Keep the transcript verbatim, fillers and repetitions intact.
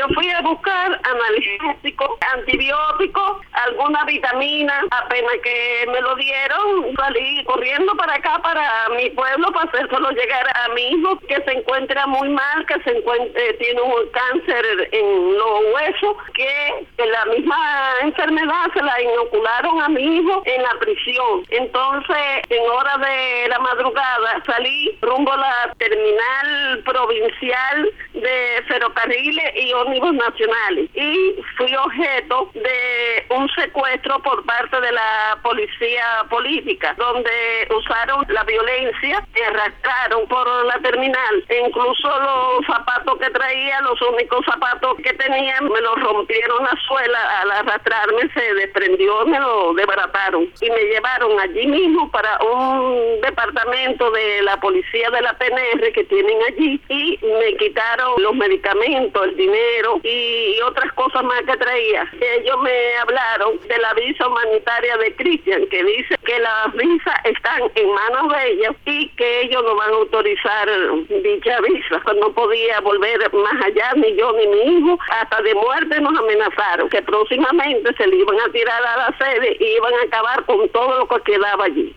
Yo fui a buscar analgésico, antibiótico, alguna vitamina, apenas que me lo dieron, salí corriendo para acá, para mi pueblo, para hacérselo llegar a mi hijo, que se encuentra muy mal, que se encuentra, eh, tiene un cáncer en los huesos, que, que la misma enfermedad se la inocularon a mi hijo en la prisión. Entonces, en hora de la madrugada, salí rumbo a la terminal provincial de ferrocarriles y ómnibus nacionales y fui objeto de un secuestro por parte de la policía política, donde usaron la violencia, me arrastraron por la terminal, e incluso los zapatos que traía, los únicos zapatos que tenía, me los rompieron la suela, al arrastrarme se desprendió, me lo desbarataron y me llevaron allí mismo para un departamento de la policía de la P N R que tienen allí y me quitaron los medicamentos, el dinero y otras cosas más que traía. Ellos me hablaron de la visa humanitaria de Cristian, que dice que las visas están en manos de ellos y que ellos no van a autorizar dicha visa. No podía volver más allá, ni yo ni mi hijo, hasta de muerte nos amenazaron, que próximamente se le iban a tirar a la sede y iban a acabar con todo lo que quedaba allí.